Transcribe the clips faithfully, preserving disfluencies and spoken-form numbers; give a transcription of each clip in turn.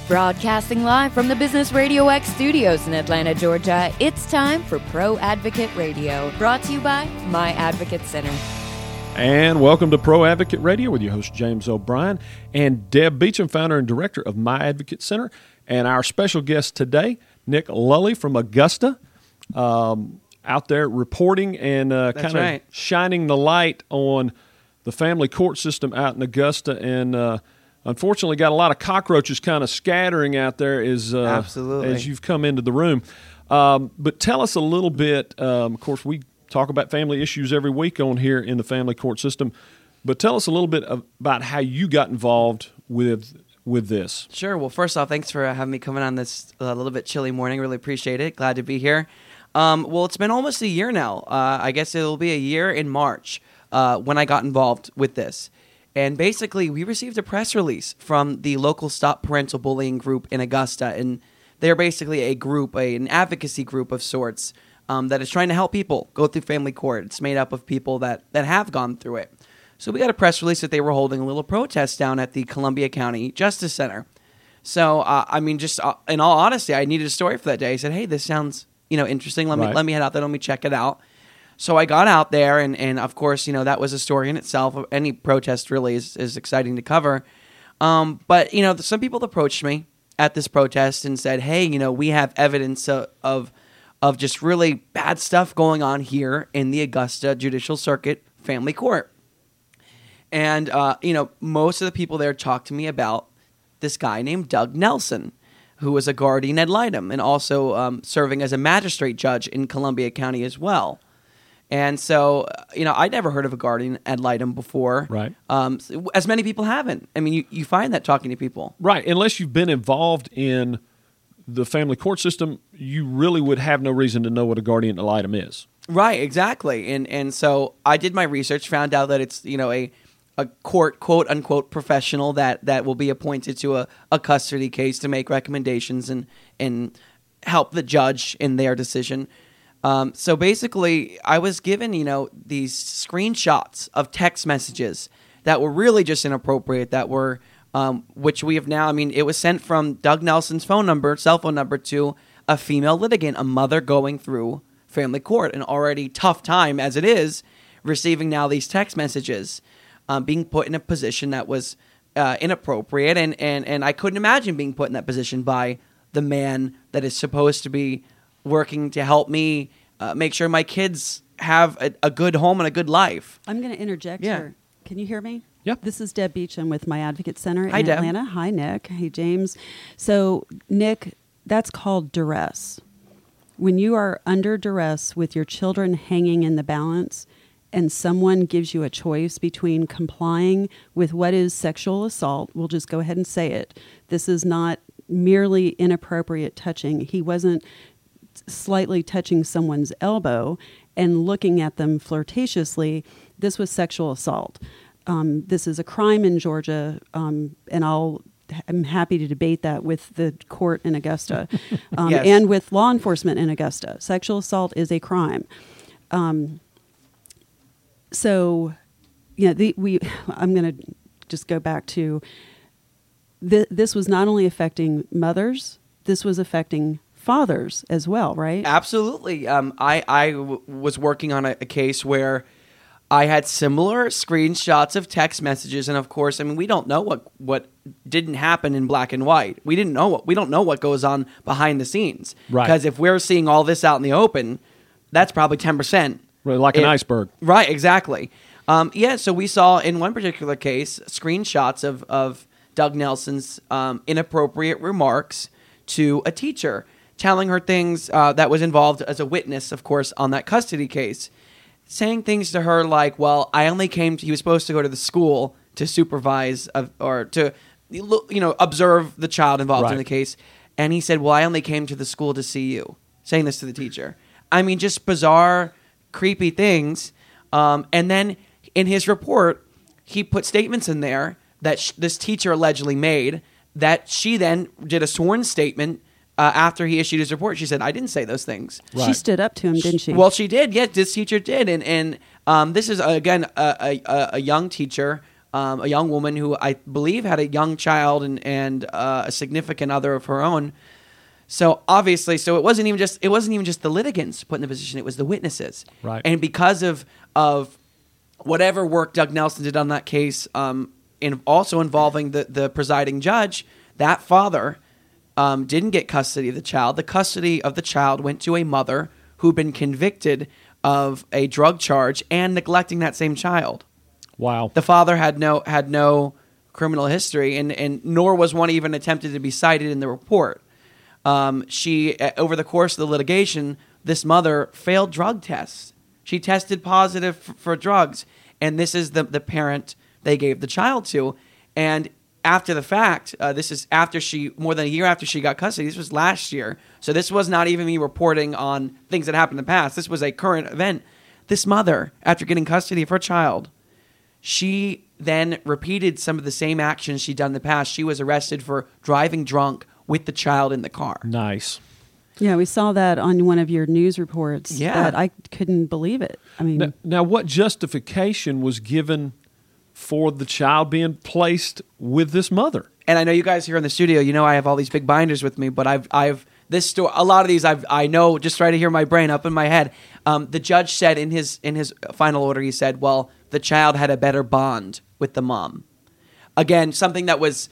Broadcasting live from the Business Radio X studios in Atlanta, Georgia, it's time for Pro Advocate Radio, brought to you by My Advocate Center. And welcome to Pro Advocate Radio with your host, James O'Brien, and Deb Beecham, founder and director of My Advocate Center, and our special guest today, Nick Lully from Augusta, um, out there reporting and uh, kind of right. shining the light on the family court system out in Augusta, and uh, unfortunately got a lot of cockroaches kind of scattering out there as, uh, Absolutely. as you've come into the room. Um, but tell us a little bit, um, of course, we talk about family issues every week on here in the family court system, but tell us a little bit about how you got involved with with this. Sure. Well, first off, thanks for having me coming on this a uh, little bit chilly morning. Really appreciate it. Glad to be here. Um, well, it's been almost a year now. Uh, I guess it'll be a year in March uh, when I got involved with this. And basically, we received a press release from the local Stop Parental Bullying group in Augusta. And they're basically a group, a, an advocacy group of sorts um, that is trying to help people go through family court. It's made up of people that, that have gone through it. So we got a press release that they were holding a little protest down at the Columbia County Justice Center. So, uh, I mean, just uh, in all honesty, I needed a story for that day. I said, hey, this sounds, you know, interesting. Let right. me let me head out there. Let me check it out. So I got out there, and, and of course, you know, that was a story in itself. Any protest really is, is exciting to cover. Um, but, you know, some people approached me at this protest and said, hey, you know, we have evidence of, of, of just really bad stuff going on here in the Augusta Judicial Circuit Family Court. And, uh, you know, most of the people there talked to me about this guy named Doug Nelson, who was a guardian ad litem and also um, serving as a magistrate judge in Columbia County as well. And so, you know, I'd never heard of a guardian ad litem before. Right. Um, as many people haven't. I mean, you, you find that talking to people. Right. Unless you've been involved in the family court system, you really would have no reason to know what a guardian ad litem is. Right, exactly. And and so I did my research, found out that it's, you know, a a court, quote-unquote, professional that, that will be appointed to a, a custody case to make recommendations and, and help the judge in their decision. Um, so basically, I was given, you know, these screenshots of text messages that were really just inappropriate, that were, um, which we have now, I mean, it was sent from Doug Nelson's phone number, cell phone number, to a female litigant, a mother going through family court, an already tough time as it is, receiving now these text messages. Um, being put in a position that was uh, inappropriate, and, and, and I couldn't imagine being put in that position by the man that is supposed to be working to help me uh, make sure my kids have a, a good home and a good life. I'm going to interject Yeah. here. Can you hear me? Yep. This is Deb Beecham with My Advocate Center Hi, in Deb. Atlanta. Hi, Nick. Hey, James. So, Nick, that's called duress. When you are under duress with your children hanging in the balance, and someone gives you a choice between complying with what is sexual assault, we'll just go ahead and say it. This is not merely inappropriate touching. He wasn't slightly touching someone's elbow and looking at them flirtatiously. This was sexual assault. Um, this is a crime in Georgia, um, and I'll I'm happy to debate that with the court in Augusta um, Yes. and with law enforcement in Augusta. Sexual assault is a crime. Um, So, you know, the, we. I'm going to just go back to th- this was not only affecting mothers, this was affecting fathers as well, right? Absolutely. Um, I, I w- was working on a, a case where I had similar screenshots of text messages, and of course, I mean, we don't know what, what didn't happen in black and white. We didn't know what we don't know what goes on behind the scenes. Right. Because if we're seeing all this out in the open, that's probably ten percent. Really like an It- iceberg. Right, exactly. Um, yeah, so we saw in one particular case screenshots of, of Doug Nelson's um, inappropriate remarks to a teacher, telling her things uh, that was involved as a witness, of course, on that custody case, saying things to her like, well, I only came to, he was supposed to go to the school to supervise uh, or to, you know, observe the child involved Right. in the case. And he said, well, I only came to the school to see you, saying this to the teacher. I mean, just bizarre, creepy things. Um, and then in his report, he put statements in there that sh- this teacher allegedly made that she then did a sworn statement uh, after he issued his report. She said, I didn't say those things. She Right. stood up to him, didn't she? Well, she did. Yes, this teacher did. And, and um, this is, uh, again, a, a, a young teacher um, a young woman who I believe had a young child and and uh, a significant other of her own. So obviously, so it wasn't even just it wasn't even just the litigants put in the position; it was the witnesses. Right. And because of of whatever work Doug Nelson did on that case, um, in also involving the the presiding judge, that father um, didn't get custody of the child. The custody of the child went to a mother who'd been convicted of a drug charge and neglecting that same child. Wow. The father had no had no criminal history, and, and nor was one even attempted to be cited in the report. Um, she, over the course of the litigation, this mother failed drug tests. She tested positive f- for drugs, and this is the, the parent they gave the child to. And after the fact, uh, this is after she, more than a year after she got custody, this was last year, so this was not even me reporting on things that happened in the past. This was a current event. This mother, after getting custody of her child, she then repeated some of the same actions she'd done in the past. She was arrested for driving drunk with the child in the car. Nice. Yeah, we saw that on one of your news reports. Yeah. That I couldn't believe it. I mean, Now, now, what justification was given for the child being placed with this mother? And I know you guys here in the studio, you know I have all these big binders with me, but I've I've this story, a lot of these I've I know just right to hear my brain up in my head. Um, the judge said in his in his final order, he said, "Well, the child had a better bond with the mom." Again, something that was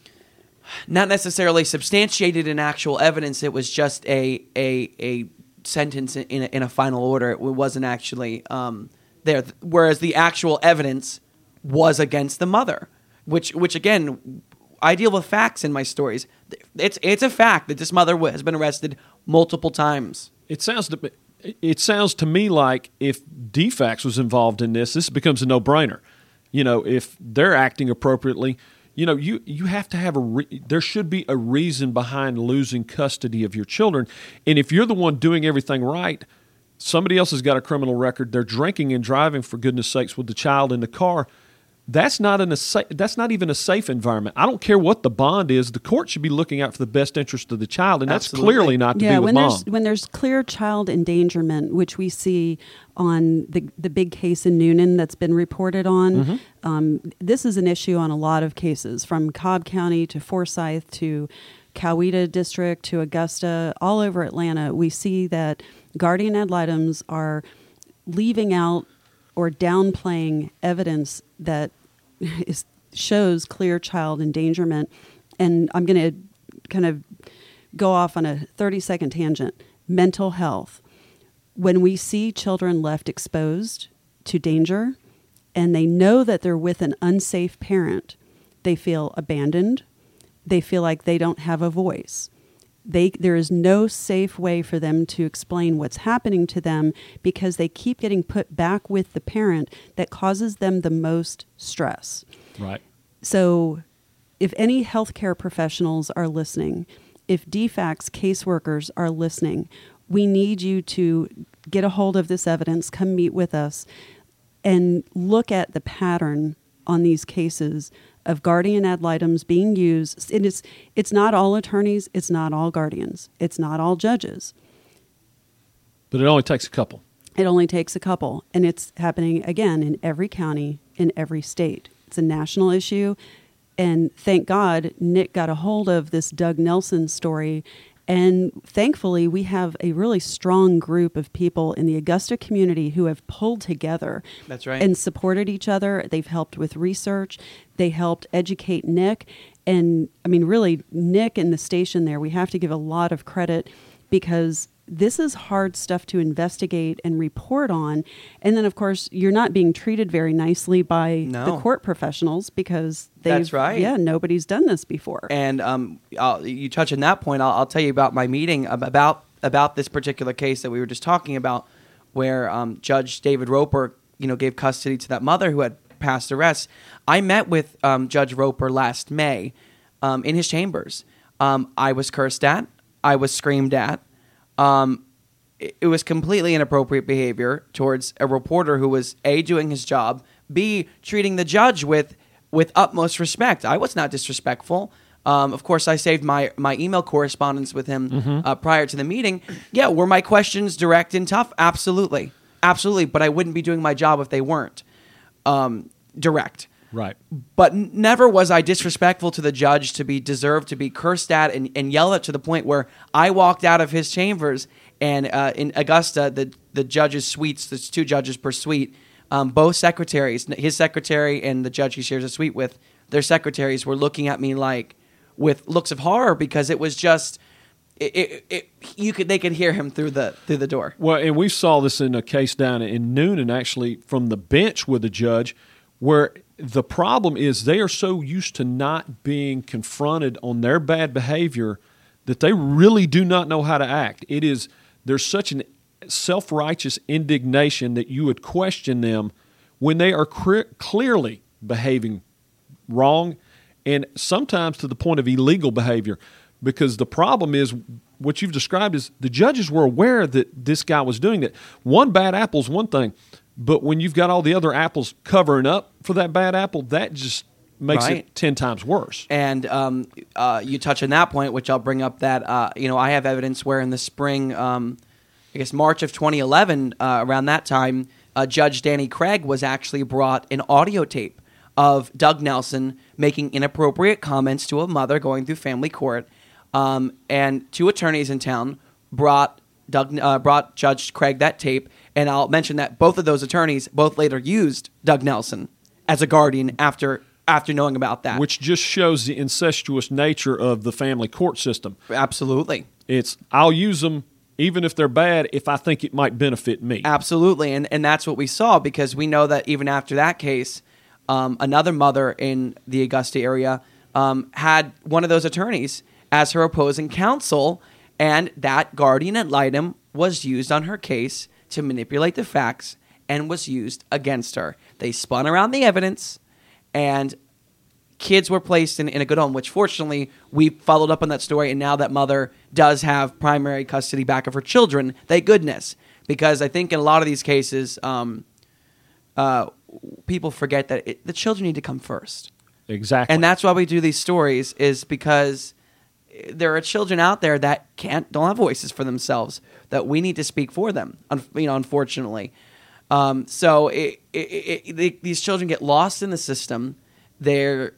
not necessarily substantiated in actual evidence. It was just a a a sentence in a, in a final order. It wasn't actually um, there. Whereas the actual evidence was against the mother, which which again, I deal with facts in my stories. It's it's a fact that this mother has been arrested multiple times. It sounds to me, it sounds to me like if D FACS was involved in this, this becomes a no-brainer. You know, if they're acting appropriately, you know, you, you have to have a re- there should be a reason behind losing custody of your children. And if you're the one doing everything right, somebody else has got a criminal record. They're drinking and driving, for goodness sakes, with the child in the car. That's not in a sa- that's not even a safe environment. I don't care what the bond is. The court should be looking out for the best interest of the child, and that's Absolutely. clearly not to yeah, be with when mom. there's when there's clear child endangerment, which we see on the the big case in Noonan that's been reported on, Mm-hmm. um, this is an issue on a lot of cases, from Cobb County to Forsyth to Coweta District to Augusta, all over Atlanta. We see that guardian ad litems are leaving out or downplaying evidence that is, shows clear child endangerment. And I'm going to kind of go off on a thirty-second tangent. Mental health. When we see children left exposed to danger and they know that they're with an unsafe parent, they feel abandoned. They feel like they don't have a voice. They, there is no safe way for them to explain what's happening to them because they keep getting put back with the parent that causes them the most stress. Right. So if any healthcare professionals are listening, if D FACS caseworkers are listening, we need you to get a hold of this evidence, come meet with us, and look at the pattern on these cases of guardian ad litems being used. It is, it's not all attorneys, it's not all guardians, it's not all judges. But it only takes a couple. It only takes a couple, and it's happening, again, in every county, in every state. It's a national issue, and thank God Nick got a hold of this Doug Nelson story, and thankfully we have a really strong group of people in the Augusta community who have pulled together. That's right. And supported each other. They've helped with research. They helped educate Nick. And, I mean, really, Nick and the station there, we have to give a lot of credit because this is hard stuff to investigate and report on. And then, of course, you're not being treated very nicely by No. the court professionals because they've, That's right. yeah, nobody's done this before. And um, I'll, you touch on that point. I'll, I'll tell you about my meeting ab- about about this particular case that we were just talking about, where um, Judge David Roper, you know, gave custody to that mother who had passed arrest. I met with um, Judge Roper last May um, in his chambers. Um, I was cursed at. I was screamed at. Um, it, it was completely inappropriate behavior towards a reporter who was A, doing his job, B, treating the judge with with utmost respect. I was not disrespectful. Um, of course, I saved my, my email correspondence with him Mm-hmm. uh, prior to the meeting. Yeah, were my questions direct and tough? Absolutely. Absolutely. But I wouldn't be doing my job if they weren't um, direct. Right. But n- never was I disrespectful to the judge to be deserved to be cursed at and, and yelled at to the point where I walked out of his chambers and uh, in Augusta, the, the judge's suites, there's two judges per suite, um, both secretaries, his secretary and the judge he shares a suite with, their secretaries were looking at me like with looks of horror because it was just... It, it, it, you could, they could hear him through the through the door. Well, and we saw this in a case down in Noonan, actually, from the bench with the judge, where the problem is they are so used to not being confronted on their bad behavior that they really do not know how to act. It is there's such an self-righteous indignation that you would question them when they are cre- clearly behaving wrong, and sometimes to the point of illegal behavior. Because the problem is, what you've described is the judges were aware that this guy was doing that. One bad apple is one thing, but when you've got all the other apples covering up for that bad apple, that just makes Right. it ten times worse. And um, uh, you touch on that point, which I'll bring up that, uh, you know, I have evidence where in the spring, um, I guess March of twenty eleven, uh, around that time, uh, Judge Danny Craig was actually brought an audio tape of Doug Nelson making inappropriate comments to a mother going through family court. Um, and two attorneys in town brought Doug, uh, brought Judge Craig that tape, and I'll mention that both of those attorneys both later used Doug Nelson as a guardian after after knowing about that. Which just shows the incestuous nature of the family court system. Absolutely, It's, I'll use them even if they're bad if I think it might benefit me. absolutely, and and that's what we saw because we know that even after that case, um, another mother in the Augusta area um, had one of those attorneys as her opposing counsel, and that guardian ad litem was used on her case to manipulate the facts and was used against her. They spun around the evidence, and kids were placed in, in a good home, which fortunately we followed up on that story, and now that mother does have primary custody back of her children, thank goodness. Because I think in a lot of these cases, um, uh, people forget that it, the children need to come first. Exactly. And that's why we do these stories, is because there are children out there that can't, don't have voices for themselves, that we need to speak for them, un- you know, unfortunately. Um, so it, it, it, they, these children get lost in the system. They're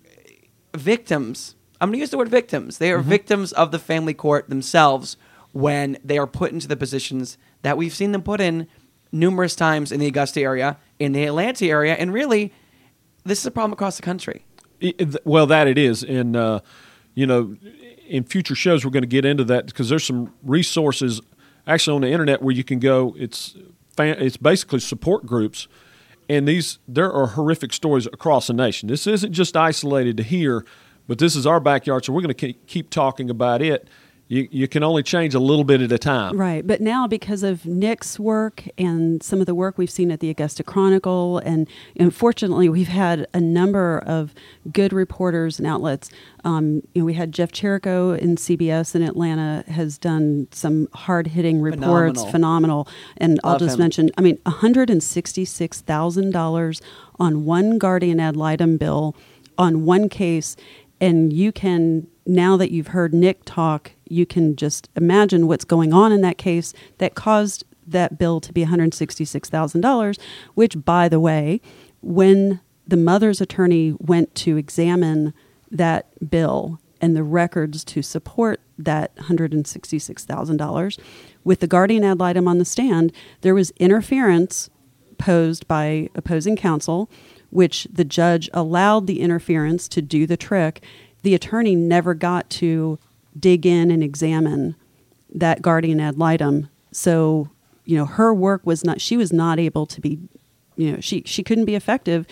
victims. I'm going to use the word victims. They are Mm-hmm. victims of the family court themselves when they are put into the positions that we've seen them put in numerous times in the Augusta area, in the Atlanta area, and really, this is a problem across the country. It- well, that it is. And, uh, you know, in future shows, we're going to get into that because there's some resources actually on the internet where you can go. It's fan, it's basically support groups, and these there are horrific stories across the nation. This isn't just isolated to here, but this is our backyard, so we're going to keep talking about it. You, you can only change a little bit at a time. Right. But now, because of Nick's work and some of the work we've seen at the Augusta Chronicle, and unfortunately, we've had a number of good reporters and outlets. Um, you know, we had Jeff Cherico in C B S in Atlanta has done some hard-hitting reports, Phenomenal. phenomenal. And I'll Love just him. mention, I mean, one hundred sixty-six thousand dollars on one guardian ad litem bill on one case. And you can, now that you've heard Nick talk, you can just imagine what's going on in that case that caused that bill to be one hundred sixty-six thousand dollars, which, by the way, when the mother's attorney went to examine that bill and the records to support that one hundred sixty-six thousand dollars, with the guardian ad litem on the stand, there was interference posed by opposing counsel, which the judge allowed the interference to do the trick. The attorney never got to dig in and examine that guardian ad litem. So, you know, her work was not, she was not able to be, you know, she, she couldn't be effective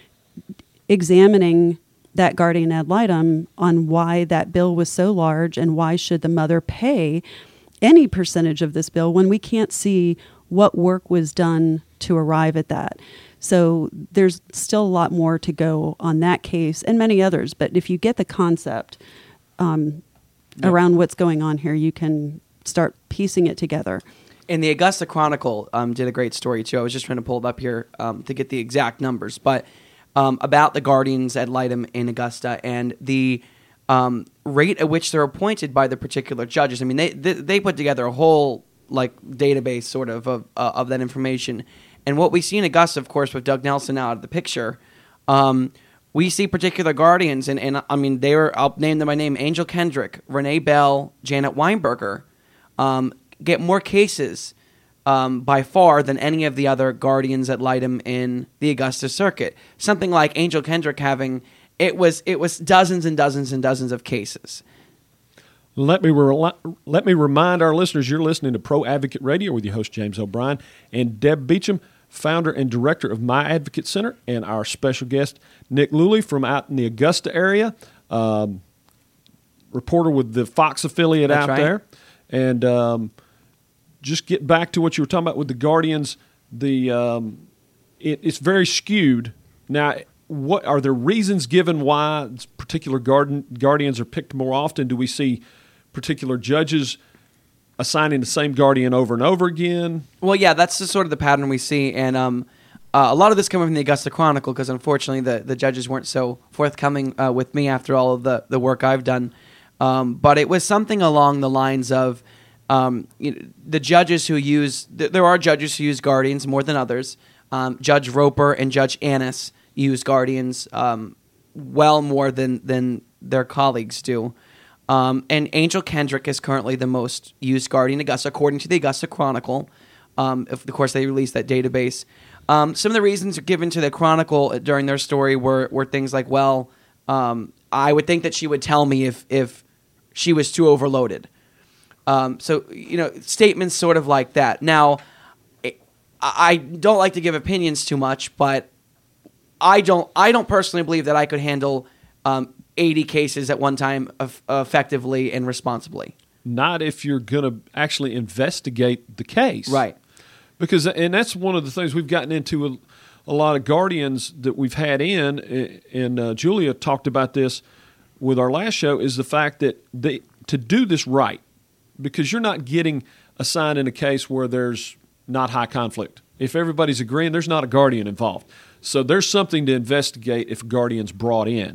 examining that guardian ad litem on why that bill was so large and why should the mother pay any percentage of this bill when we can't see what work was done to arrive at that. So there's still a lot more to go on that case and many others. But if you get the concept um, Yep. around what's going on here, you can start piecing it together. And the Augusta Chronicle um, did a great story, too. I was just trying to pull it up here um, to get the exact numbers. But um, about the guardians ad litem in Augusta and the um, rate at which they're appointed by the particular judges. I mean, they they, they put together a whole like database sort of of, uh, of that information. And what we see in Augusta, of course, with Doug Nelson out of the picture, um, we see particular guardians, and, and I mean, they were, I'll name them by name, Angel Kendrick, Renee Bell, Janet Weinberger, um, get more cases um, by far than any of the other guardians that light him in the Augusta circuit. Something like Angel Kendrick having, it was it was dozens and dozens and dozens of cases. Let me re- let me remind our listeners, you're listening to Pro Advocate Radio with your host, James O'Brien, and Deb Beecham, founder and director of My Advocate Center, and our special guest, Nick Luley from out in the Augusta area, um, reporter with the Fox affiliate That's out right. there. And um, just get back to what you were talking about with the Guardians. The um, it, it's very skewed. Now, what are there reasons given why particular garden, Guardians are picked more often? Do we see particular judges assigning the same guardian over and over again? Well, yeah, that's the sort of the pattern we see, and um, uh, a lot of this coming from the Augusta Chronicle, because unfortunately the, the judges weren't so forthcoming uh, with me after all of the, the work I've done. Um, but it was something along the lines of um, you know, the judges who use, th- there are judges who use guardians more than others. Um, Judge Roper and Judge Annis use guardians um, well more than, than their colleagues do. Um, and Angel Kendrick is currently the most used guardian in Augusta, according to the Augusta Chronicle. Um, of course, they released that database. Um, some of the reasons given to the Chronicle during their story were, were things like, well, um, I would think that she would tell me if, if she was too overloaded. Um, so, you know, statements sort of like that. Now, I don't like to give opinions too much, but I don't I don't personally believe that I could handle um, eighty cases at one time of, effectively and responsibly. Not if you're going to actually investigate the case. Right. Because, and that's one of the things we've gotten into a, a lot of guardians that we've had in, and uh, Julia talked about this with our last show, is the fact that they, to do this right, because you're not getting assigned in a case where there's not high conflict. If everybody's agreeing, there's not a guardian involved. So there's something to investigate if a guardian's brought in.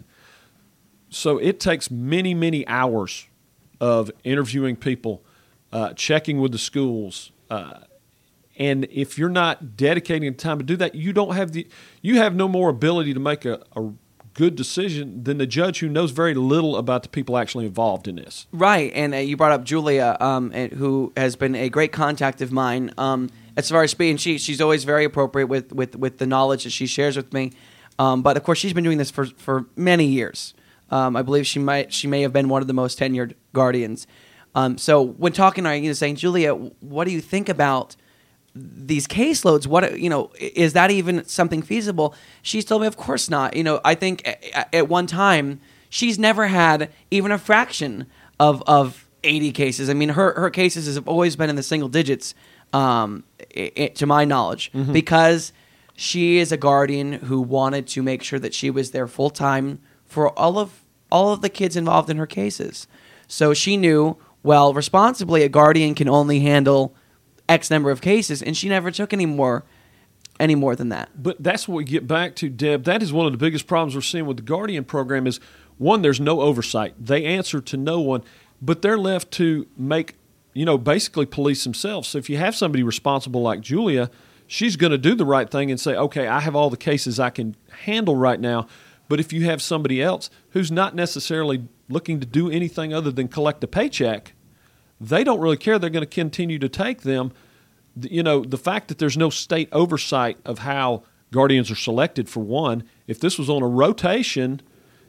So it takes many, many hours of interviewing people, uh, checking with the schools, uh, and if you're not dedicating the time to do that, you don't have the you have no more ability to make a, a good decision than the judge who knows very little about the people actually involved in this. Right, and uh, you brought up Julia, um, and, who has been a great contact of mine. Um, as far as speaking, she she's always very appropriate with, with, with the knowledge that she shares with me. Um, but of course, she's been doing this for, for many years. Um, I believe she might she may have been one of the most tenured guardians. Um, so when talking to her, you know, saying, Julia, what do you think about these caseloads? What, you know, is that even something feasible? She's told me, of course not. You know, I think at, at one time she's never had even a fraction of of eighty cases. I mean, her her cases have always been in the single digits, um, it, it, to my knowledge, mm-hmm. because she is a guardian who wanted to make sure that she was there full time for all of all of the kids involved in her cases. So she knew, well, responsibly, a guardian can only handle X number of cases, and she never took any more, any more than that. But that's what we get back to, Deb. That is one of the biggest problems we're seeing with the Guardian program is, one, there's no oversight. They answer to no one, but they're left to make, you know, basically police themselves. So if you have somebody responsible like Julia, she's going to do the right thing and say, okay, I have all the cases I can handle right now. But if you have somebody else who's not necessarily looking to do anything other than collect a paycheck, they don't really care. They're going to continue to take them. You know, the fact that there's no state oversight of how guardians are selected, for one, if this was on a rotation,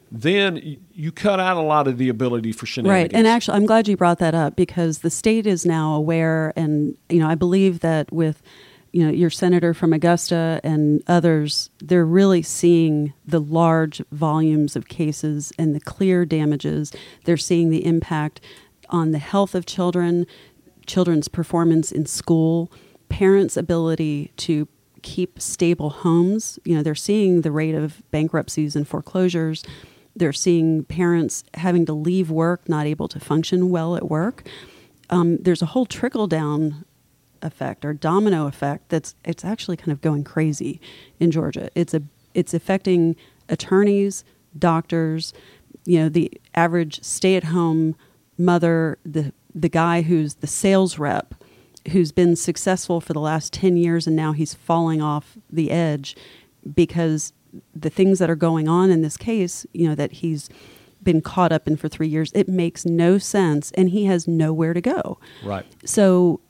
then you cut out a lot of the ability for shenanigans. Right, and actually, I'm glad you brought that up, because the state is now aware, and, you know, I believe that with, you know, your senator from Augusta and others, they're really seeing the large volumes of cases and the clear damages. They're seeing the impact on the health of children, children's performance in school, parents' ability to keep stable homes. You know, they're seeing the rate of bankruptcies and foreclosures. They're seeing parents having to leave work, not able to function well at work. Um, there's a whole trickle-down effect or domino effect that's it's actually kind of going crazy in Georgia. It's a it's affecting attorneys, doctors, you know, the average stay-at-home mother, the the guy who's the sales rep, who's been successful for the last ten years, and now he's falling off the edge because the things that are going on in this case, you know, that he's been caught up in for three years, it makes no sense, and he has nowhere to go. Right. So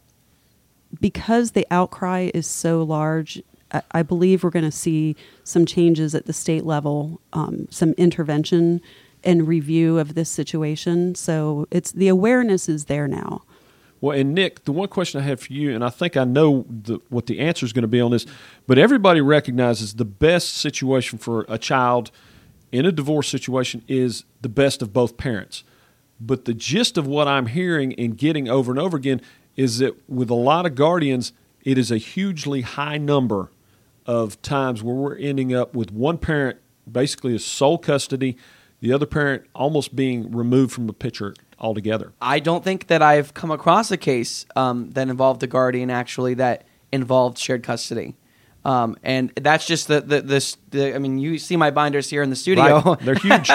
because the outcry is so large, I, I believe we're going to see some changes at the state level, um, some intervention and review of this situation. So it's the awareness is there now. Well, and Nick, the one question I have for you, and I think I know the, what the answer is going to be on this, but everybody recognizes the best situation for a child in a divorce situation is the best of both parents. But the gist of what I'm hearing and getting over and over again is that with a lot of guardians, it is a hugely high number of times where we're ending up with one parent basically as sole custody, the other parent almost being removed from the picture altogether. I don't think that I've come across a case um, that involved a guardian actually that involved shared custody. Um, and that's just the, the, the, the, I mean, you see my binders here in the studio. Right. They're huge.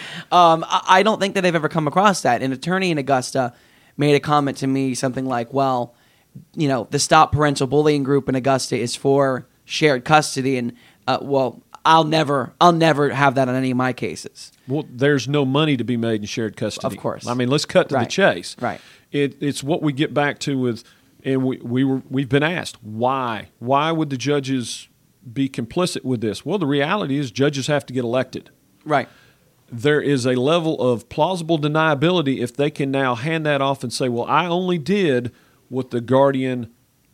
um, I, I don't think that they've ever come across that. An attorney in Augusta made a comment to me, something like, well, you know, the Stop Parental Bullying group in Augusta is for shared custody. And, uh, well, I'll never, I'll never have that on any of my cases. Well, there's no money to be made in shared custody. Of course. I mean, let's cut to Right. the chase. Right. It, it's what we get back to with, and we, we were, we've been asked, why? Why would the judges be complicit with this? Well, the reality is judges have to get elected. Right. There is a level of plausible deniability if they can now hand that off and say, well, I only did what the guardian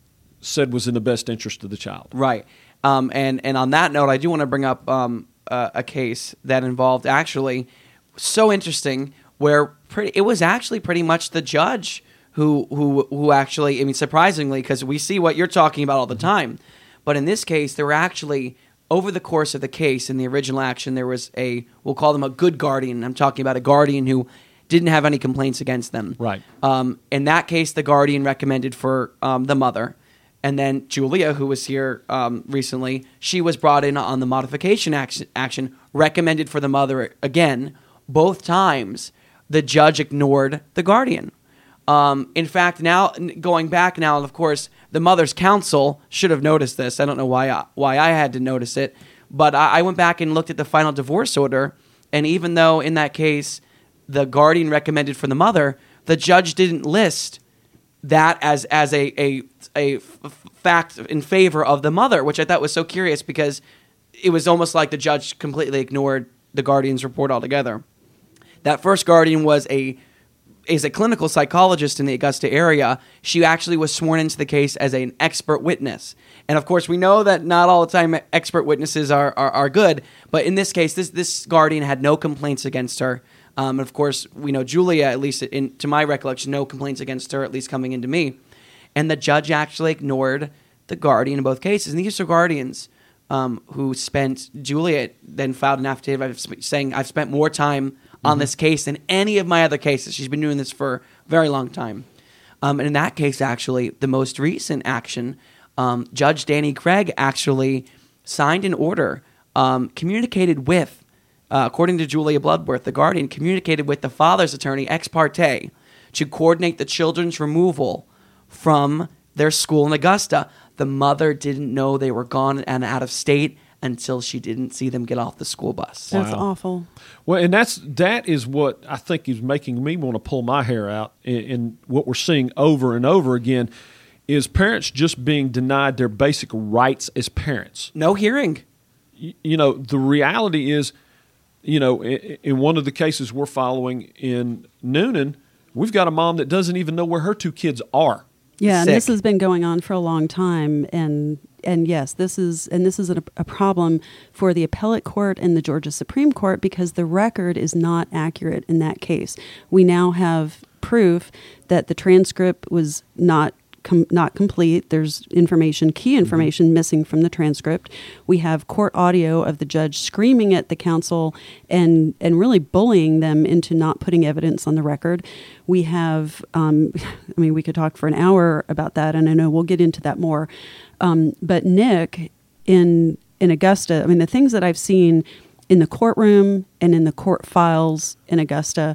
said was in the best interest of the child. Right. Um, and, and on that note, I do want to bring up um, uh, a case that involved actually so interesting where pretty, it was actually pretty much the judge who who who actually, I mean, surprisingly, because we see what you're talking about all the time. But in this case, there were actually, over the course of the case, in the original action, there was a, we'll call them a good guardian. I'm talking about a guardian who didn't have any complaints against them. Right. Um, in that case, the guardian recommended for um, the mother. And then Julia, who was here um, recently, she was brought in on the modification action, action, recommended for the mother again. Both times, the judge ignored the guardian. Um, in fact, now going back now, of course, the mother's counsel should have noticed this. I don't know why I, why I had to notice it, but I, I went back and looked at the final divorce order, and even though in that case the guardian recommended for the mother, the judge didn't list that as as a a, a f- fact in favor of the mother, which I thought was so curious because it was almost like the judge completely ignored the guardian's report altogether. That first guardian was a is a clinical psychologist in the Augusta area. She actually was sworn into the case as an expert witness. And of course, we know that not all the time expert witnesses are, are, are good, but in this case, this, this guardian had no complaints against her. Um, and of course, we know Julia, at least in, to my recollection, no complaints against her, at least coming into me. And the judge actually ignored the guardian in both cases. And these are guardians um, who spent, Julia then filed an affidavit saying, I've spent more time on this case than any of my other cases. She's been doing this for a very long time. Um, and in that case, actually, the most recent action, um, Judge Danny Craig actually signed an order, um, communicated with, uh, according to Julia Bloodworth, the guardian, communicated with the father's attorney ex parte to coordinate the children's removal from their school in Augusta. The mother didn't know they were gone and out of state until she didn't see them get off the school bus. That's Wow. awful. Well, and that's that is what I think is making me want to pull my hair out. And, and what we're seeing over and over again is parents just being denied their basic rights as parents. No hearing. You, you know, the reality is, you know, in, in one of the cases we're following in Noonan, we've got a mom that doesn't even know where her two kids are. Yeah, and Sick. this has been going on for a long time, and and yes, this is and this is a, a problem for the appellate court and the Georgia Supreme Court because the record is not accurate in that case. We now have proof that the transcript was not com- not complete. There's information, key information mm-hmm. missing from the transcript. We have court audio of the judge screaming at the counsel and and really bullying them into not putting evidence on the record. We have, um, I mean, we could talk for an hour about that, and I know we'll get into that more. Um, but Nick, in in Augusta, I mean, the things that I've seen in the courtroom and in the court files in Augusta,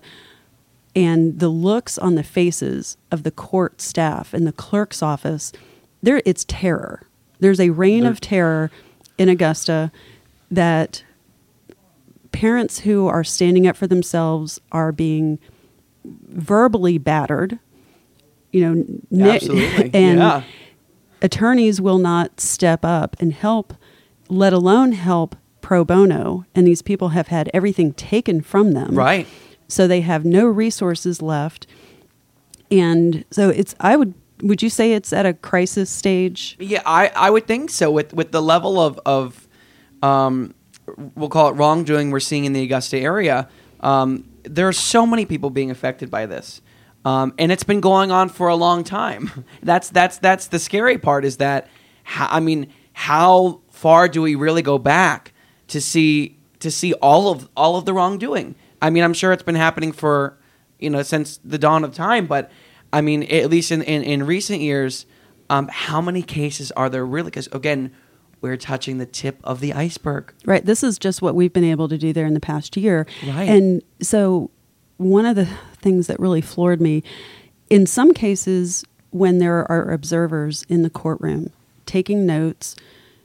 and the looks on the faces of the court staff and the clerk's office, there it's terror. There's a reign there, of terror in Augusta. that parents who are standing up for themselves are being verbally battered. You know, Nick, Absolutely. and yeah. attorneys will not step up and help, let alone help pro bono. And these people have had everything taken from them. Right. So they have no resources left. And so it's, I would, would you say it's at a crisis stage? Yeah, I, I would think so. With with the level of, of um, we'll call it wrongdoing we're seeing in the Augusta area, um, there are so many people being affected by this. Um, and it's been going on for a long time. That's that's that's the scary part is that, how, I mean, how far do we really go back to see to see all of all of the wrongdoing? I mean, I'm sure it's been happening for, you know, since the dawn of time, but I mean, at least in, in, in recent years, um, how many cases are there really? Because, again, we're touching the tip of the iceberg. Right. This is just what we've been able to do there in the past year. Right. And so one of the things that really floored me, in some cases, when there are observers in the courtroom taking notes,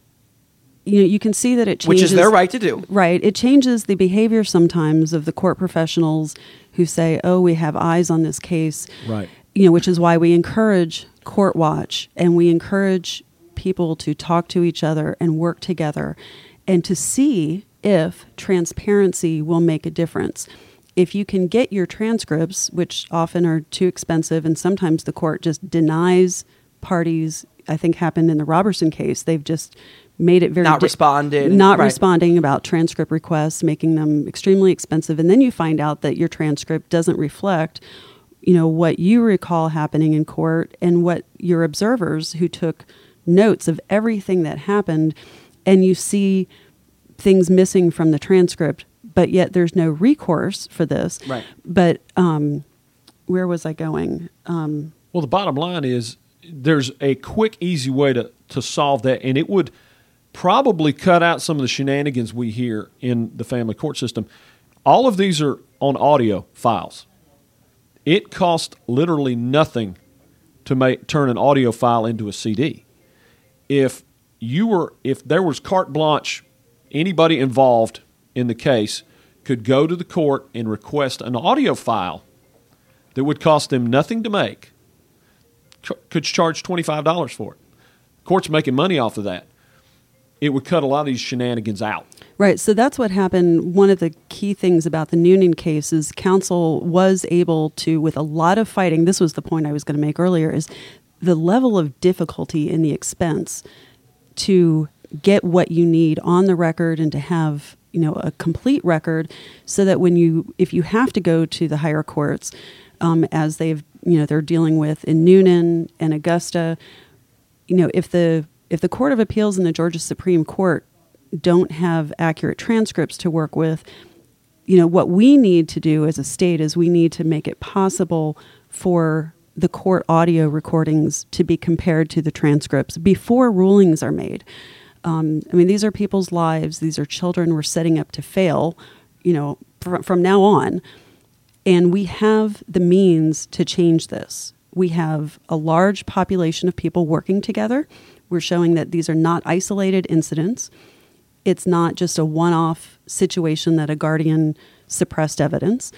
you know, you can see that it changes. Which is their right to do. Right. It changes the behavior sometimes of the court professionals who say, oh, we have eyes on this case. Right. You know, which is why we encourage court watch, and we encourage people to talk to each other and work together and to see if transparency will make a difference. If you can get your transcripts, which often are too expensive, and sometimes the court just denies parties, I think happened in the Robertson case, they've just made it very... Not di- responded. Not Right. responding about transcript requests, making them extremely expensive. And then you find out that your transcript doesn't reflect, you know, what you recall happening in court and what your observers who took notes of everything that happened, and you see things missing from the transcript, but yet there's no recourse for this. Right. But um, where was I going? Um, Well, the bottom line is there's a quick, easy way to, to solve that, and it would probably cut out some of the shenanigans we hear in the family court system. All of these are on audio files. It costs literally nothing to make turn an audio file into a C D. If you were, if there was carte blanche, anybody involved in the case could go to the court and request an audio file that would cost them nothing to make. Ch- could charge twenty-five dollars for it. Court's making money off of that. It would cut a lot of these shenanigans out. Right. So that's what happened. One of the key things about the Noonan case is counsel was able to, with a lot of fighting, this was the point I was going to make earlier, is the level of difficulty and the expense to get what you need on the record and to have, you know, a complete record so that when you, if you have to go to the higher courts, um, as they've, you know, they're dealing with in Noonan and Augusta, you know, if the, if the Court of Appeals and the Georgia Supreme Court don't have accurate transcripts to work with, you know, what we need to do as a state is we need to make it possible for the court audio recordings to be compared to the transcripts before rulings are made. Um, I mean, these are people's lives. These are children we're setting up to fail, you know, fr- from now on. And we have the means to change this. We have a large population of people working together. We're showing that these are not isolated incidents. It's not just a one-off situation that a guardian suppressed evidence.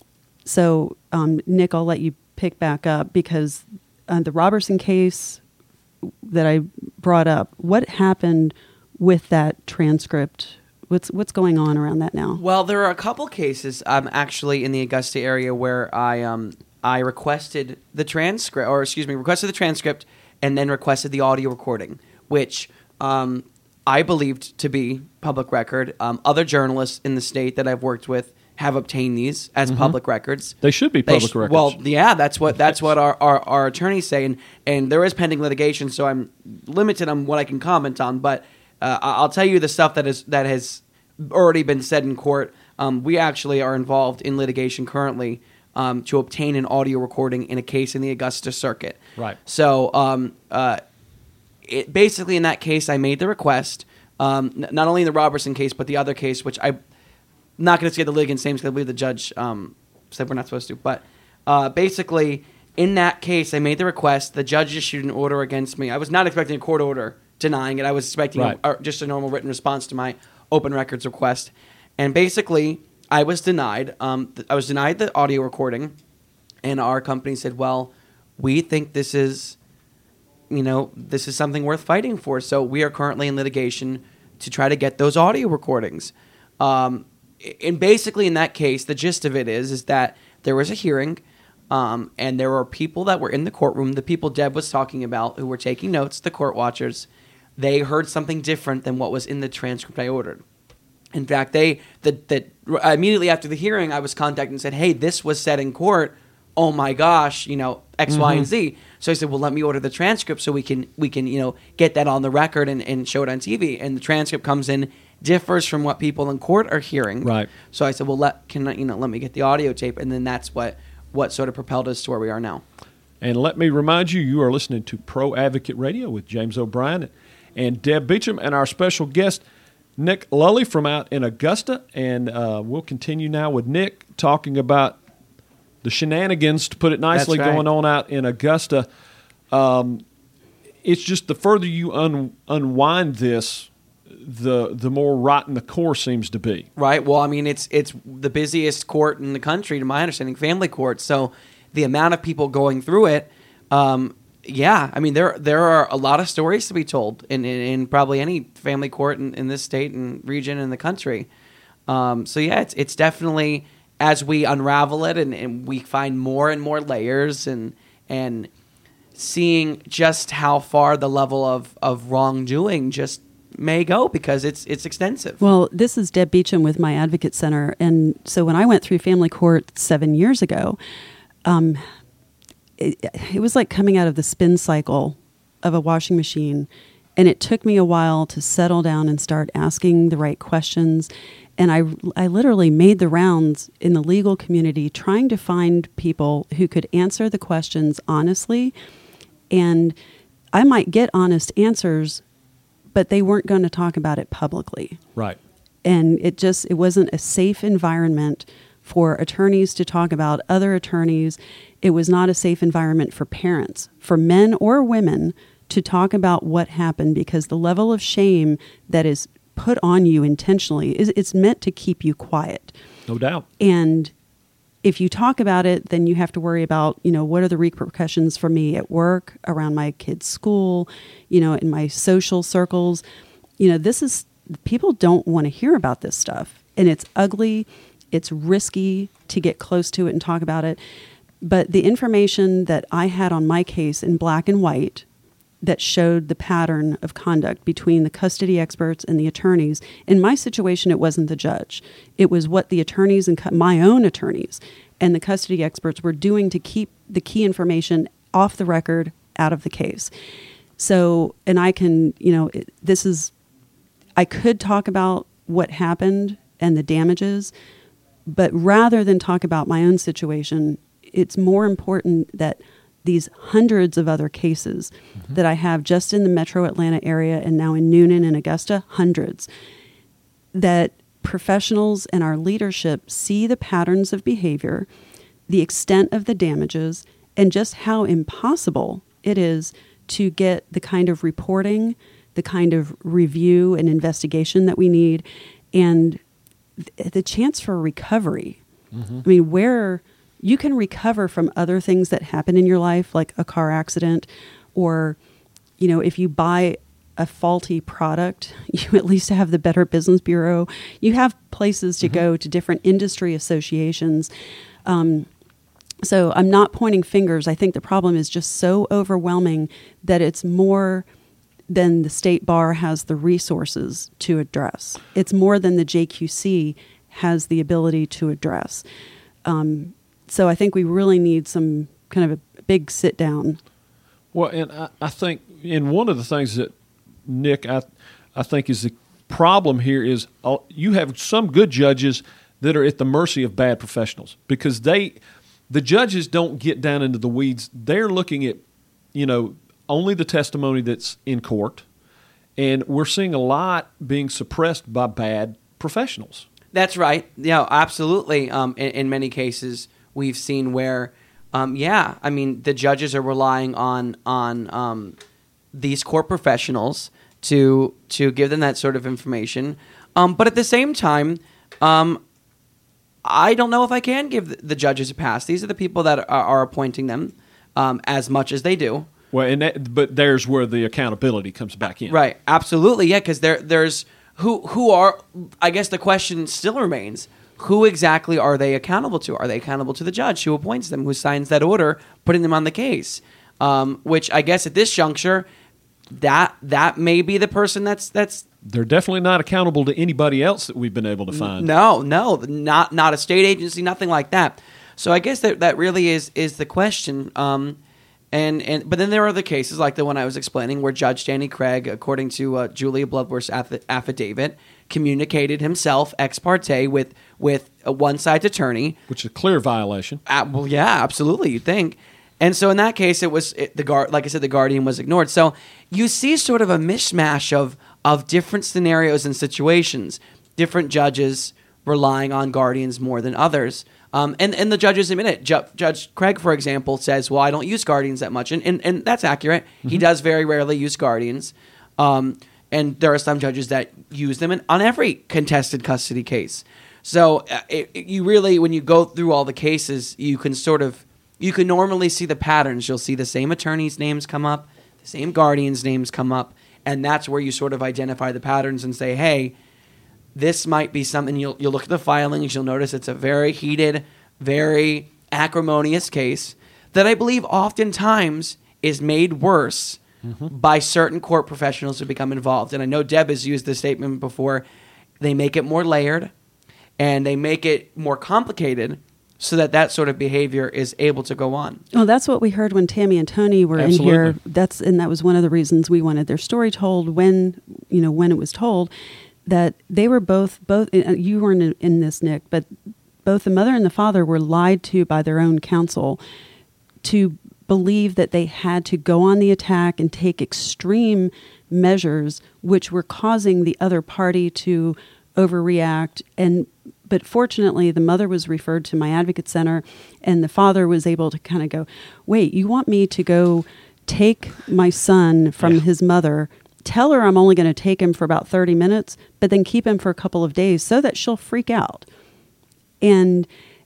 So, um, Nick, I'll let you pick back up because uh, the Robertson case that I brought up, what happened with that transcript? What's what's going on around that now? Well, there are a couple cases um, actually in the Augusta area where I um, I requested the transcript, or excuse me, requested the transcript and then requested the audio recording, which um, I believed to be public record. Um, other journalists in the state that I've worked with have obtained these as Mm-hmm. public records. They should be They public sh- records. Well, yeah, that's what that's what our, our, our attorneys say, and, and there is pending litigation, so I'm limited on what I can comment on. But uh, I- I'll tell you the stuff that is that has already been said in court. Um, we actually are involved in litigation currently um, to obtain an audio recording in a case in the Augusta Circuit. Right. So um, uh, it, basically, in that case, I made the request. Um, n- not only in the Robertson case, but the other case, which I. Not going to say the litigant's name because I believe the judge um, said we're not supposed to. But uh, basically, in that case, I made the request. The judge issued an order against me. I was not expecting a court order denying it. I was expecting Right. a, a, just a normal written response to my open records request, and basically I was denied. Um, th- I was denied the audio recording, and our company said, "Well, we think this is, you know, this is something worth fighting for. So we are currently in litigation to try to get those audio recordings." Um, and basically, in that case, the gist of it is, is that there was a hearing, um, and there were people that were in the courtroom. The people Deb was talking about, who were taking notes, the court watchers. They heard something different than what was in the transcript I ordered. In fact, they that that immediately after the hearing, I was contacted and said, "Hey, this was said in court. Oh my gosh, you know, X, mm-hmm. Y, and Z." So I said, "Well, let me order the transcript so we can we can you know get that on the record and, and show it on T V." And the transcript comes in, differs from what people in court are hearing. Right. So I said, "Well, let can I, you know let me get the audio tape," and then that's what what sort of propelled us to where we are now. And let me remind you, you are listening to Pro Advocate Radio with James O'Brien and Deb Beecham, and our special guest, Nick Lully from out in Augusta. And uh, we'll continue now with Nick talking about the shenanigans, to put it nicely, right. going on out in Augusta. Um, it's just the further you un- unwind this, the the more rotten the core seems to be. Right. Well, I mean, it's it's the busiest court in the country, to my understanding, family court. So the amount of people going through it, um, yeah, I mean, there there are a lot of stories to be told in, in, in probably any family court in, in this state and region in the country. Um, so yeah, it's it's definitely, as we unravel it and, and we find more and more layers and and seeing just how far the level of, of wrongdoing just may go, because it's it's extensive. Well, this is Deb Beecham with My Advocate Center. And so when I went through family court seven years ago, um, it, it was like coming out of the spin cycle of a washing machine. And it took me a while to settle down and start asking the right questions. And I, I literally made the rounds in the legal community trying to find people who could answer the questions honestly. And I might get honest answers, but they weren't going to talk about it publicly. Right. And it just, it wasn't a safe environment for attorneys to talk about other attorneys. It was not a safe environment for parents, for men or women, to talk about what happened, because the level of shame that is put on you intentionally is it's meant to keep you quiet. No doubt. And if you talk about it, then you have to worry about, you know, what are the repercussions for me at work, around my kids' school, you know, in my social circles. You know, this is, people don't want to hear about this stuff. And it's ugly. It's risky to get close to it and talk about it. But the information that I had on my case in black and white that showed the pattern of conduct between the custody experts and the attorneys. In my situation, it wasn't the judge. It was what the attorneys and cu- my own attorneys and the custody experts were doing to keep the key information off the record, out of the case. So, and I can, you know, it, this is, I could talk about what happened and the damages, but rather than talk about my own situation, it's more important that these hundreds of other cases mm-hmm. that I have just in the metro Atlanta area and now in Newnan and Augusta, hundreds, that professionals and our leadership see the patterns of behavior, the extent of the damages, and just how impossible it is to get the kind of reporting, the kind of review and investigation that we need, and th- the chance for recovery. Mm-hmm. I mean, where you can recover from other things that happen in your life, like a car accident, or, you know, if you buy a faulty product, you at least have the Better Business Bureau. You have places to mm-hmm. go to different industry associations. Um, so I'm not pointing fingers. I think the problem is just so overwhelming that it's more than the state bar has the resources to address. It's more than the J Q C has the ability to address. Um, So I think we really need some kind of a big sit down. Well, and I, I think, and one of the things that, Nick, I, I think is the problem here is uh, you have some good judges that are at the mercy of bad professionals, because they, the judges don't get down into the weeds. They're looking at, you know, only the testimony that's in court, and we're seeing a lot being suppressed by bad professionals. That's right. Yeah, absolutely. Um, in, in many cases, we've seen where, um, yeah, I mean, the judges are relying on on um, these court professionals to to give them that sort of information. Um, but at the same time, um, I don't know if I can give the, the judges a pass. These are the people that are, are appointing them um, as much as they do. Well, and that, but there's where the accountability comes back in. Right. Absolutely. Yeah. Because there, there's who who are. I guess the question still remains: who exactly are they accountable to? Are they accountable to the judge who appoints them, who signs that order, putting them on the case? Um, which I guess at this juncture, that that may be the person that's that's. They're definitely not accountable to anybody else that we've been able to find. No, no, not not a state agency, nothing like that. So I guess that that really is is the question. Um, and and but then there are other cases like the one I was explaining, where Judge Danny Craig, according to uh, Julia Bloodworth's aff- affidavit, communicated himself ex parte with with a one side's attorney, which is a clear violation. Uh, well, yeah, absolutely. You'd think. And so in that case, it was it, the guard. Like I said, the guardian was ignored. So you see sort of a mishmash of of different scenarios and situations, different judges relying on guardians more than others. Um, and, and the judges admit it. Ju- Judge Craig, for example, says, well, I don't use guardians that much. And, and, and that's accurate. Mm-hmm. He does very rarely use guardians. Um, and there are some judges that use them in, on every contested custody case. So uh, it, it, you really, when you go through all the cases, you can sort of, you can normally see the patterns. You'll see the same attorneys' names come up, the same guardians' names come up. And that's where you sort of identify the patterns and say, hey, this might be something. You'll, you'll look at the filings. You'll notice it's a very heated, very acrimonious case that I believe oftentimes is made worse mm-hmm. by certain court professionals who become involved. And I know Deb has used this statement before. They make it more layered and they make it more complicated so that that sort of behavior is able to go on. Well, that's what we heard when Tammy and Tony were Absolutely. in here. That's and that was one of the reasons we wanted their story told when, you know, when it was told, that they were both both you weren't in, in this, Nick, but both the mother and the father were lied to by their own counsel to believe that they had to go on the attack and take extreme measures which were causing the other party to overreact. And but fortunately, the mother was referred to my advocate center, and the father was able to kind of go, wait, you want me to go take my son from yeah. his mother, tell her I'm only going to take him for about thirty minutes, but then keep him for a couple of days so that she'll freak out. And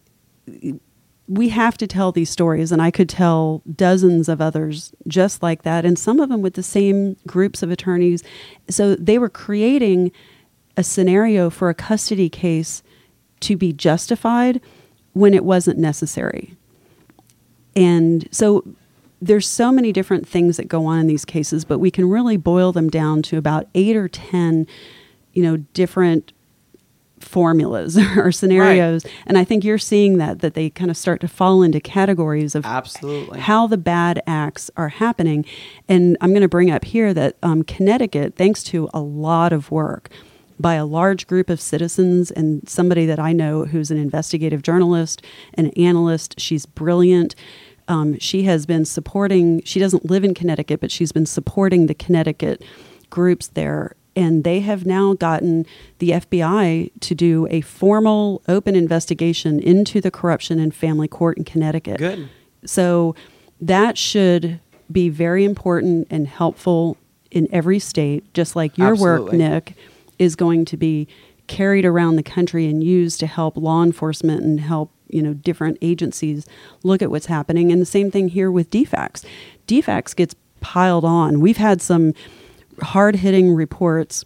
we have to tell these stories, and I could tell dozens of others just like that, and some of them with the same groups of attorneys. So they were creating a scenario for a custody case to be justified when it wasn't necessary. And so there's so many different things that go on in these cases, but we can really boil them down to about eight or ten, you know, different formulas or scenarios. Right. And I think you're seeing that, that they kind of start to fall into categories of Absolutely. how the bad acts are happening. And I'm going to bring up here that um, Connecticut, thanks to a lot of work by a large group of citizens and somebody that I know who's an investigative journalist, an analyst, she's brilliant. Um, she has been supporting, she doesn't live in Connecticut, but she's been supporting the Connecticut groups there. And they have now gotten the F B I to do a formal open investigation into the corruption in family court in Connecticut. Good. So that should be very important and helpful in every state, just like your Absolutely. work, Nick, is going to be carried around the country and used to help law enforcement and help, you know, different agencies look at what's happening. And the same thing here with D FACS. D FACS gets piled on. We've had some hard-hitting reports,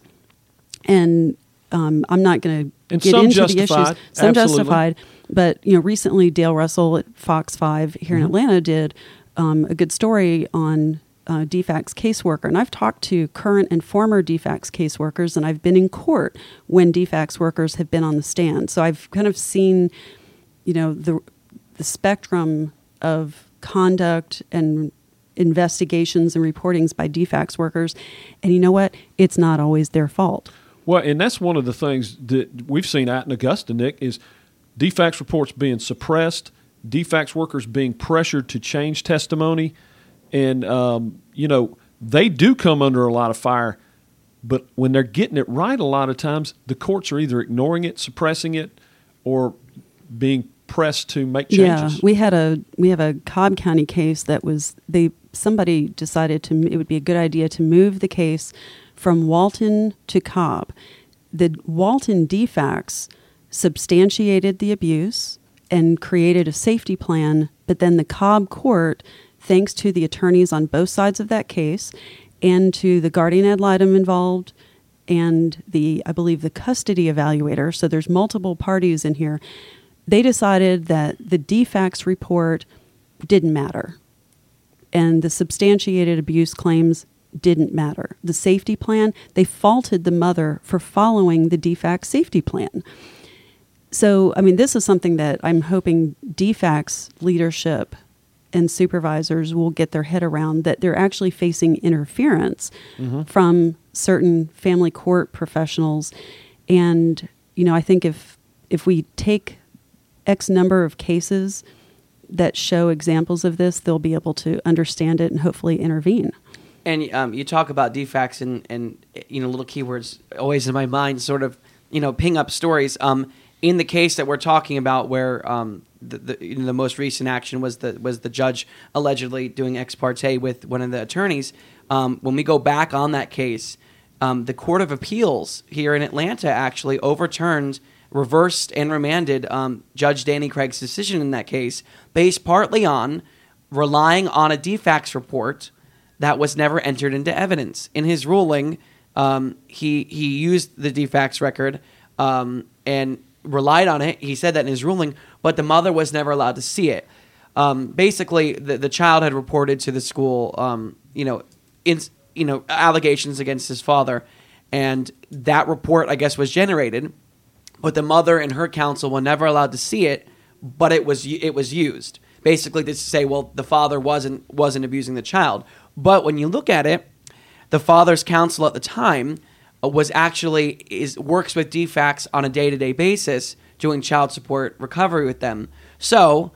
and um, I'm not going to get into justified. the issues. Some Absolutely. justified. But, you know, recently Dale Russell at Fox five here mm-hmm. in Atlanta did um, a good story on uh, D FACS caseworker. And I've talked to current and former D FACS caseworkers, and I've been in court when D FACS workers have been on the stand. So I've kind of seen, you know, the the spectrum of conduct and investigations and reportings by D FACS workers. And you know what? It's not always their fault. Well, and that's one of the things that we've seen out in Augusta, Nick, is D FACS reports being suppressed, D FACS workers being pressured to change testimony. And, um, you know, they do come under a lot of fire, but when they're getting it right, a lot of times the courts are either ignoring it, suppressing it, or being pressed to make changes. Yeah, we had a we have a Cobb County case that was they somebody decided to it would be a good idea to move the case from Walton to Cobb, the Walton D FACS substantiated the abuse and created a safety plan, but then the Cobb Court, thanks to the attorneys on both sides of that case and to the guardian ad litem involved and the, I believe, the custody evaluator, so there's multiple parties in here, they decided that the D FACS report didn't matter and the substantiated abuse claims didn't matter. The safety plan, they faulted the mother for following the D FACS safety plan. So, I mean, this is something that I'm hoping D FACS leadership and supervisors will get their head around, that they're actually facing interference mm-hmm. from certain family court professionals. And, you know, I think if if we take X number of cases that show examples of this, they'll be able to understand it and hopefully intervene. And um, you talk about D FACS and, and, you know, little keywords always in my mind sort of, you know, ping up stories. Um, in the case that we're talking about where um, the, the, you know, the most recent action was the was the judge allegedly doing ex parte with one of the attorneys, um, when we go back on that case, um, the Court of Appeals here in Atlanta actually overturned, reversed, and remanded um, Judge Danny Craig's decision in that case based partly on relying on a D FACS report that was never entered into evidence. In his ruling, um, he he used the D FACS record um, and relied on it. He said that in his ruling, but the mother was never allowed to see it. Um, basically, the, the child had reported to the school, um, you know, in, you know, allegations against his father, and that report, I guess, was generated, but the mother and her counsel were never allowed to see it, but it was it was used basically to say, well, the father wasn't wasn't abusing the child. But when you look at it, the father's counsel at the time was actually is works with D FACS on a day-to-day basis, doing child support recovery with them. So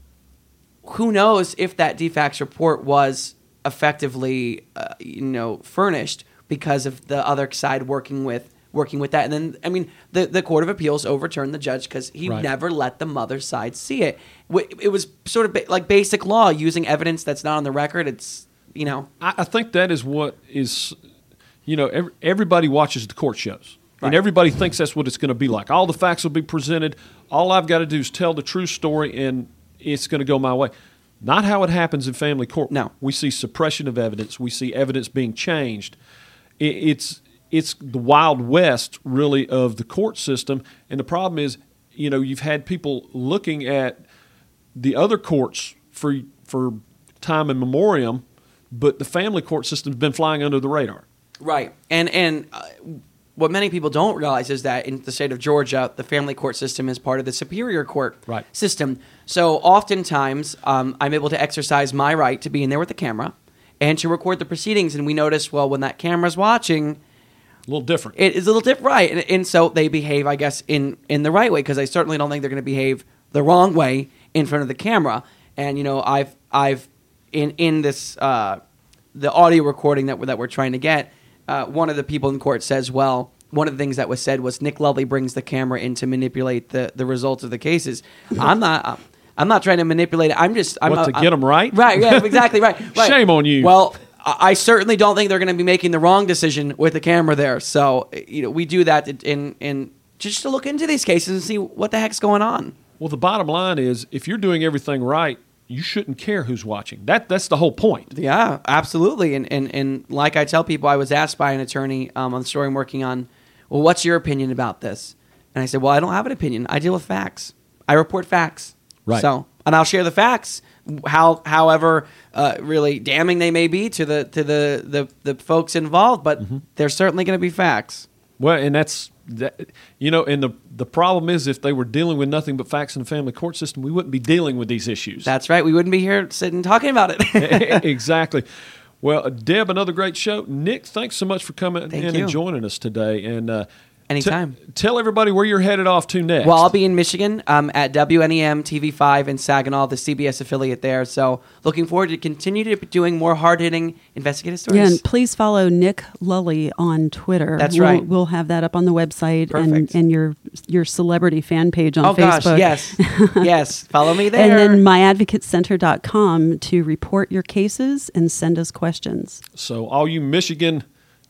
who knows if that D FACS report was effectively, uh, you know, furnished because of the other side working with working with that. And then, I mean, the, the Court of Appeals overturned the judge because he right. never let the mother's side see it. It was sort of ba- like basic law, using evidence that's not on the record. It's, you know. I, I think that is what is, you know, every, everybody watches the court shows. Right. And everybody thinks that's what it's going to be like. All the facts will be presented. All I've got to do is tell the true story, and it's going to go my way. Not how it happens in family court. No. We see suppression of evidence. We see evidence being changed. It, it's it's the Wild West, really, of the court system. And the problem is, you know, you've had people looking at the other courts for for time and memoriam, but the family court system's been flying under the radar. Right. And and uh, what many people don't realize is that in the state of Georgia, the family court system is part of the superior court right. system. So oftentimes, um, I'm able to exercise my right to be in there with the camera and to record the proceedings. And we notice, well, when that camera's watching, a little different. It is a little different, right? And, and so they behave, I guess, in, in the right way, because I certainly don't think they're going to behave the wrong way in front of the camera. And you know, I've I've in in this uh, the audio recording that we're, that we're trying to get. Uh, one of the people in court says, well, one of the things that was said was Nick Lully brings the camera in to manipulate the, the results of the cases. I'm not. I'm, I'm not trying to manipulate it. I'm just. I'm, what, to I'm, get them right? Right. Yeah. Exactly. Right. right. Shame on you. Well, I certainly don't think they're going to be making the wrong decision with the camera there. So, you know, we do that in in just to look into these cases and see what the heck's going on. Well, the bottom line is, if you're doing everything right, you shouldn't care who's watching. That that's the whole point. Yeah, absolutely. And and and like I tell people, I was asked by an attorney um, on the story I'm working on, well, what's your opinion about this? And I said, well, I don't have an opinion. I deal with facts. I report facts. Right. So, and I'll share the facts, how however uh, really damning they may be to the to the the, the folks involved, but mm-hmm. they're certainly going to be facts. Well, and that's that, you know, and the the problem is, if they were dealing with nothing but facts in the family court system, we wouldn't be dealing with these issues. That's right. We wouldn't be here sitting talking about it. Exactly. Well, Deb, another great show. Nick, thanks so much for coming Thank in you. and joining us today. And uh, anytime. T- tell everybody where you're headed off to next. Well, I'll be in Michigan um, at W N E M T V five in Saginaw, the C B S affiliate there. So looking forward to continue to be doing more hard-hitting investigative stories. Yeah, and please follow Nick Lully on Twitter. That's we'll, right. We'll have that up on the website and, Perfect. and your your celebrity fan page on oh, Facebook. gosh, yes. Yes, follow me there. And then my advocate center dot com to report your cases and send us questions. So all you Michigan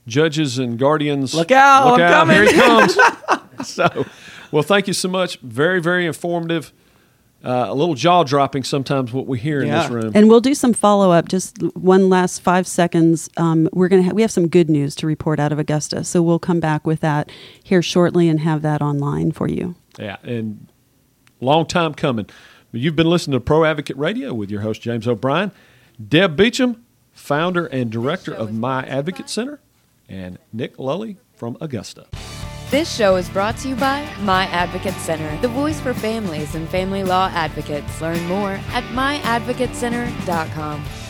judges and guardians. Look out, Look I'm out. coming. Here he comes. So, well, thank you so much. Very, very informative. Uh, a little jaw-dropping sometimes what we hear in Yeah. this room. And we'll do some follow-up. Just one last five seconds. Um, we're gonna ha- we have some good news to report out of Augusta, so we'll come back with that here shortly and have that online for you. Yeah, and long time coming. You've been listening to Pro Advocate Radio with your host, James O'Brien. Deb Beecham, founder and director of My Advocate Center, and Nick Lully from Augusta. This show is brought to you by My Advocate Center, the voice for families and family law advocates. Learn more at my advocate center dot com.